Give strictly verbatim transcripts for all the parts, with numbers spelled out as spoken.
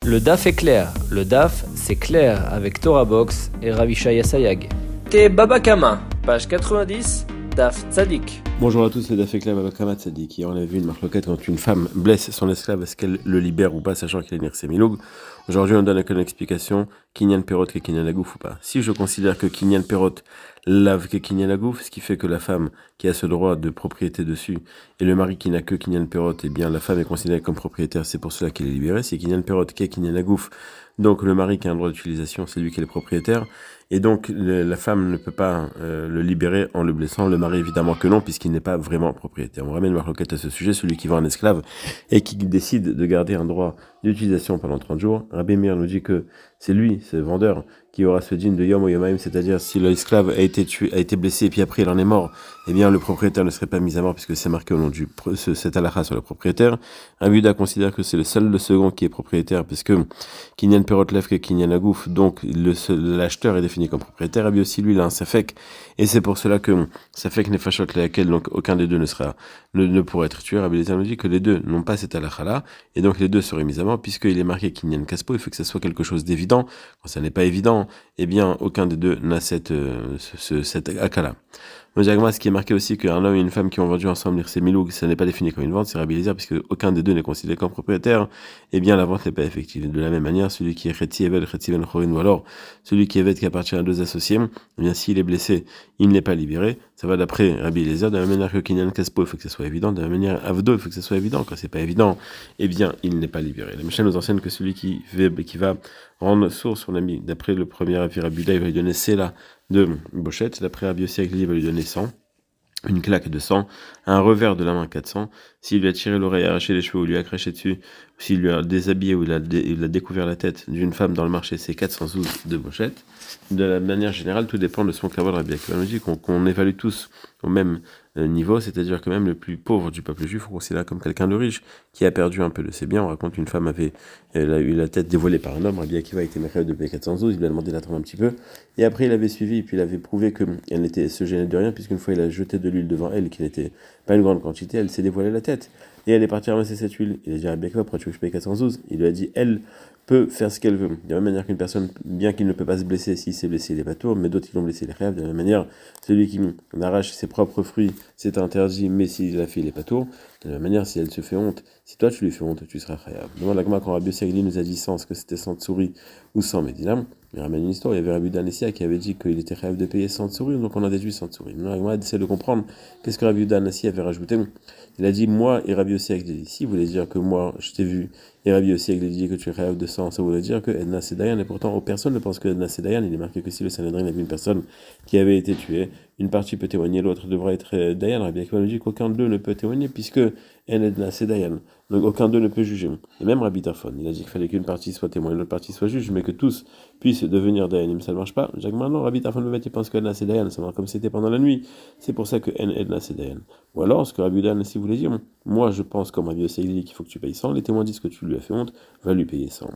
Le D A F est clair. Le D A F, c'est clair avec Torah Box et Ravishaya Sayag. T'es Baba Kama, page quatre-vingt-dix, D A F Tzadik. Bonjour à tous, c'est D A F Ekla Baba Kama Tzadik. Hier on a vu une marloquette quand une femme blesse son esclave, est-ce qu'elle le libère ou pas, sachant qu'il est Nirse Miloug. Aujourd'hui on donne une explication, Kinyan Perot que Kinyan Agouf ou pas. Si je considère que Kinyan Perot lave que Kinyan Agouf, ce qui fait que la femme qui a ce droit de propriété dessus, et le mari qui n'a que Kinyan Perot, eh bien la femme est considérée comme propriétaire, c'est pour cela qu'elle est libérée. C'est Kinyan Perot qui est Kinyan Agouf, donc le mari qui a un droit d'utilisation, c'est lui qui est le propriétaire. Et donc, le, la femme ne peut pas euh, le libérer en le blessant. Le mari, évidemment que non, puisqu'il n'est pas vraiment propriétaire. On ramène Marloquette à ce sujet, celui qui vend un esclave et qui décide de garder un droit d'utilisation pendant trente jours. Rabbi Meir nous dit que c'est lui, ce vendeur, qui aura ce dîne de Yom ou Yomaim, c'est-à-dire si l'esclave a été tué, a été blessé et puis après il en est mort, eh bien le propriétaire ne serait pas mis à mort puisque c'est marqué au nom du ce, cet halakha sur le propriétaire. Rabbi Yehuda considère que c'est le seul le second qui est propriétaire puisque Kinyan Perot lève que Kinyan Agouf, donc le, l'acheteur est défini comme propriétaire. Rabbi aussi lui il a un safek et c'est pour cela que safek n'est fachot laquelle donc aucun des deux ne sera ne, ne pourra être tué. Rabbi Yehuda nous dit que les deux n'ont pas cet halakha là et donc les deux seraient mis à mort puisqu'il est marqué Kinyan Kaspo. Il faut que ça soit quelque chose d'évident. Quand ça n'est pas évident, eh bien, aucun des deux n'a cette, euh, ce, ce, cette akala. Mojagma, ce qui est marqué aussi qu'un homme et une femme qui ont vendu ensemble l'irse miloug, ça n'est pas défini comme une vente, c'est Rabbi Eliezer, puisque aucun des deux n'est considéré comme propriétaire, eh bien, la vente n'est pas effective. De la même manière, celui qui est Chetzi Eved, Chetzi Ben Chorin, ou alors, celui qui est Eved qui appartient à deux associés, eh bien, s'il est blessé, il n'est pas libéré. Ça va d'après Rabbi Eliezer, de la même manière que Kinyan Kaspo, il faut que ce soit évident, de la même manière, Avdo, il faut que ce soit évident. Quand c'est pas évident, eh bien, il n'est pas libéré. La Mishnah nous enseigne que celui qui, qui va rendre sourd son ami, d'après le premier avis Rabbi Yehuda, il va lui donner Sela de Bochette, d'après Rabbi Yossi il va lui donner cent, une claque de cent, un revers de la main quatre cents, s'il lui a tiré l'oreille, arraché les cheveux ou lui a craché dessus, s'il lui a déshabillé ou il a, dé, il a découvert la tête d'une femme dans le marché, c'est quatre cents sous de Bochette. De la manière générale, tout dépend de son kavod. Rabbi Akiva nous dit qu'on, qu'on évalue tous au même niveau, c'est-à-dire que même le plus pauvre du peuple juif, on considère comme quelqu'un de riche qui a perdu un peu de ses biens. On raconte qu'une femme avait elle a eu la tête dévoilée par un homme. Rabbi Akiva était méchant de payer quatre cents sous, il lui a demandé d'attendre un petit peu, et après il avait suivi, et puis il avait prouvé qu'elle n'était se gênait de rien, puisqu'une fois il a jeté de l'huile devant elle, qui n'était pas une grande quantité, elle s'est dévoilée la tête, et elle est partie ramasser cette huile. Il a dit à Rabbi Akiva, pourquoi tu veux que je paye quatre cents sous? Il lui a dit, elle peut faire ce qu'elle veut. De la même manière qu'une personne, bien qu'il ne peut pas se blesser, s'il s'est blessé, il n'est pas tour, mais d'autres qui l'ont blessé, les rêves. De la même manière, celui qui arrache ses propres fruits, c'est interdit, mais s'il l'a fait, il n'est pas tour. De la même manière, si elle se fait honte, si toi tu lui fais honte, tu seras khayab. Demande à Gma quand Rabbi Yossi nous a dit sans, est-ce que c'était sans souris ou sans médinam. Il ramène une histoire, il y avait Rabbi Danessia qui avait dit qu'il était khayab de payer sans souris, donc on a déduit sans souris. Maintenant, Gma essaie de comprendre qu'est-ce que Rabbi Danessia avait rajouté. Il a dit, moi et Rabbi Yossi ici, il voulait dire que moi, je t'ai vu, et Rabbi Yossi dit que tu es khayab de sang, ça voulait dire que Edna Sedayan, et pourtant, personne ne pense que Edna Sedayan, il est marqué que si le Sanhedrin avait une personne qui avait été tuée, une partie peut témoigner, l'autre devra être Dayan. Rabbi Akiva nous dit qu'aucun d'eux ne peut témoigner puisque Edna Sedayan, donc aucun d'eux ne peut juger. Et même Rabbi Tarfon, il a dit qu'il fallait qu'une partie soit témoin et l'autre partie soit juge, mais que tous puissent devenir Dayanim, ça ne marche pas. Jacques maintenant, Rabbi Tarfon le il pense que Edna Sedayan, ça marche comme c'était pendant la nuit, c'est pour ça que Edna Sedayan. Ou alors, ce que Rabbi Dan si voulait dire, moi je pense comme Rabbi Yossi qu'il faut que tu payes cent, les témoins disent que tu lui as fait honte, va lui payer cent.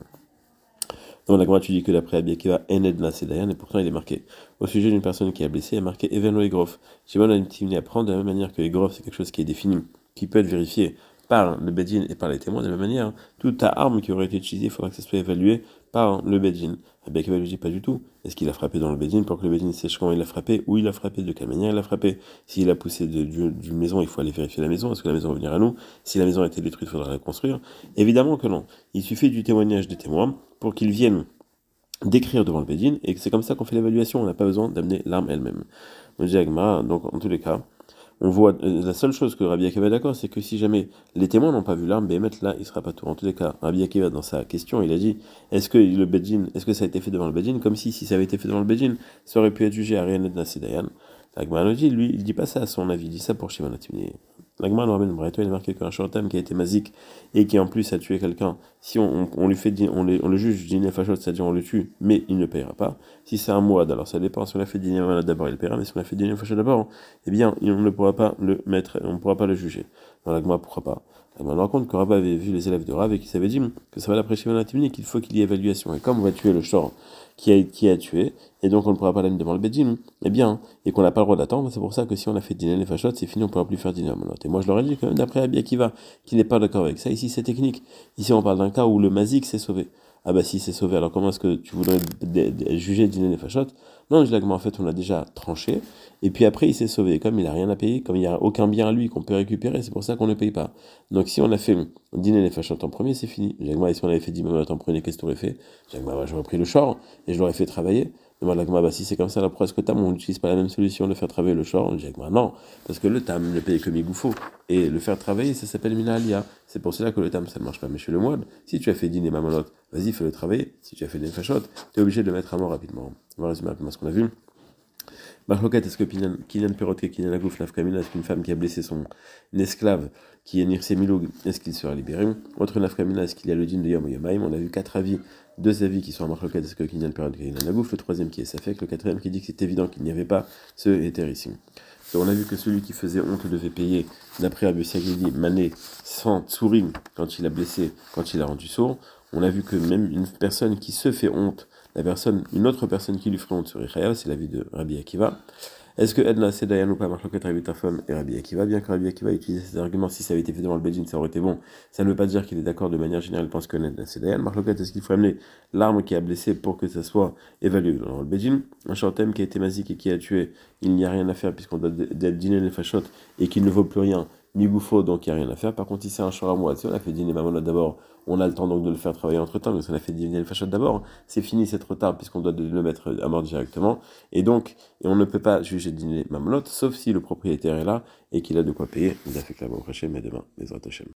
Donc la Gemara tu dis que d'après Rabbi Akiva, En Edna Sedayan, et pourtant il est marqué. Au sujet d'une personne qui a blessé, il est marqué Even Egrof. Shimon a une petite à prendre de la même manière que Egrof, c'est quelque chose qui est défini, qui peut être vérifié par le Bedin et par les témoins. De la même manière, toute ta arme qui aurait été utilisée, il faudra que ça soit évalué par le Bedin. Rabbi Akiva lui dit pas du tout. Est-ce qu'il a frappé dans le Bedin pour que le Bedin sache comment il a frappé, où il a frappé, de quelle manière il a frappé? S'il a poussé de, de, d'une maison, il faut aller vérifier la maison. Est-ce que la maison va venir à nous? Si la maison a été détruite, il faudra la construire. Évidemment que non. Il suffit du témoignage des témoins pour qu'ils viennent d'écrire devant le Bedin, et c'est comme ça qu'on fait l'évaluation, on n'a pas besoin d'amener l'arme elle-même. Donc en tous les cas, on voit, la seule chose que Rabbi Akiva est d'accord, c'est que si jamais les témoins n'ont pas vu l'arme, Béhémet là, il sera pas tout. En tous les cas, Rabbi Akiva, dans sa question, il a dit, est-ce que le Bedin, est-ce que ça a été fait devant le Bedin, comme si, si ça avait été fait devant le Bedin, ça aurait pu être jugé à Rien Edna Sedayan. La Gemara nous dit, lui, il dit pas ça à son avis, il dit ça pour Shimon HaTzimni. La Gemara nous ramène, il est marqué qu'un shortam qui a été mazik et qui en plus a tué quelqu'un, si on, on, on lui fait, on, les, on le juge dîner fachot, c'est-à-dire on le tue, mais il ne payera pas. Si c'est un mouad, alors ça dépend, si on l'a fait dîner d'abord, il paiera, mais si on l'a fait dîner fachot d'abord, eh bien, on ne pourra pas le mettre, on ne pourra pas le juger. Dans la Gemara, pourquoi pas? La Gemara nous raconte que Rav avait vu les élèves de Rav et qu'il s'avait dit que ça va d'après Shimon HaTzimni qu'il faut qu'il y ait évaluation. Et comme on va tuer le shor qui a, qui a tué, et donc on ne pourra pas l'amener devant le Bedin, eh bien, et qu'on n'a pas le droit d'attendre, c'est pour ça que si on a fait dîner les fachot, c'est fini, on ne pourra plus faire dîner la Et moi je leur ai dit quand même d'après Rabbi Akiva, qui n'est pas d'accord avec ça, ici c'est technique. Ici on parle d'un cas où le mazik s'est sauvé. ah bah si c'est sauvé, alors comment est-ce que tu voudrais d- d- juger dîner les fachot? Non, je dis, en fait, on a déjà tranché, et puis après, il s'est sauvé. Et comme il n'a rien à payer, comme il n'y a aucun bien à lui qu'on peut récupérer, c'est pour ça qu'on ne paye pas. Donc si on a fait dîner les fachot en premier, c'est fini. Jagma, si on avait fait dix mamanotes en premier, qu'est-ce que tu aurais fait? Jagma, j'aurais pris le short, et je l'aurais fait travailler. Demande la Gma, bah si c'est comme ça, là, pourquoi est-ce que tam, on n'utilise pas la même solution de faire travailler le short? On dit, Gma, non, parce que le tam, le paye comme il faut. Et le faire travailler, ça s'appelle mina alia. C'est pour cela que le tam, ça ne marche pas. Mais chez le moine, si tu as fait dîner mamanote, vas-y, fais-le travailler. Si tu as fait des fachot, tu es obligé de le mettre à mort rapidement. On va résumer rapidement ce qu'on a vu. Marloquette, est-ce que Kinan Perrot et Kinan Agouf Nafkamina, est-ce qu'une femme qui a blessé son esclave, qui est Nirse Miloug, est-ce qu'il sera libéré? Autre Nafkamina, est-ce qu'il y a le dîme de Yom Yomaim? On a vu quatre avis, deux avis qui sont à Marloquette, est-ce que Kinan Perrot et Kinan Agouf, le troisième qui est Safek, le quatrième qui dit que c'est évident qu'il n'y avait pas ce hétérissime. Donc on a vu que celui qui faisait honte devait payer, d'après Rabbi Sagidi, Mané, sans Tsurim, quand il a blessé, quand il a rendu sourd. On a vu que même une personne qui se fait honte, la personne, une autre personne qui lui ferait honte serait Chayav, c'est l'avis de Rabbi Akiva. Est-ce que Edna Sedayan ou pas Marloket Rabbi Tarfon et Rabbi Akiva? Bien que Rabbi Akiva utilisait ces arguments, si ça avait été fait devant le Bedin, ça aurait été bon. Ça ne veut pas dire qu'il est d'accord de manière générale, il pense que Edna Sedayan. Marloket, est-ce qu'il faut amener l'arme qui a blessé pour que ça soit évalué dans le Bedin? Un chantem qui a été mazik et qui a tué, il n'y a rien à faire puisqu'on doit dîner les fachot et qu'il ne vaut plus rien. Migoufo, donc il n'y a rien à faire. Par contre, si c'est un choramois, si on a fait dîner mamonot d'abord, on a le temps donc de le faire travailler entre temps, mais si on a fait dîner le fachot d'abord, c'est fini, c'est trop tard, puisqu'on doit le mettre à mort directement. Et donc, et on ne peut pas juger dîner mamonot, sauf si le propriétaire est là et qu'il a de quoi payer. Nous a fait clairement au mais demain, les Hashem.